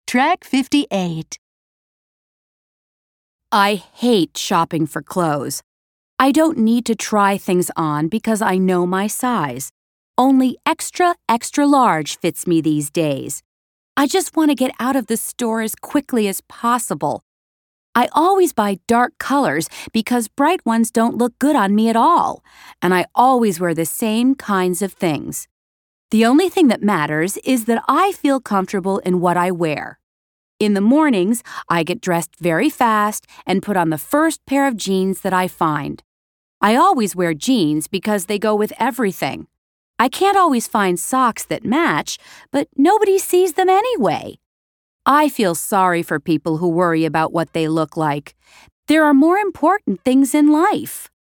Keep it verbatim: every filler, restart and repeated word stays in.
Track fifty-eight. I hate shopping for clothes. I don't need to try things on because I know my size. Only extra, extra large fits me these days. I just want to get out of the store as quickly as possible. I always buy dark colors because bright ones don't look good on me at all, and I always wear the same kinds of things. The only thing that matters is that I feel comfortable in what I wear. In the mornings, I get dressed very fast and put on the first pair of jeans that I find. I always wear jeans because they go with everything. I can't always find socks that match, but nobody sees them anyway. I feel sorry for people who worry about what they look like. There are more important things in life.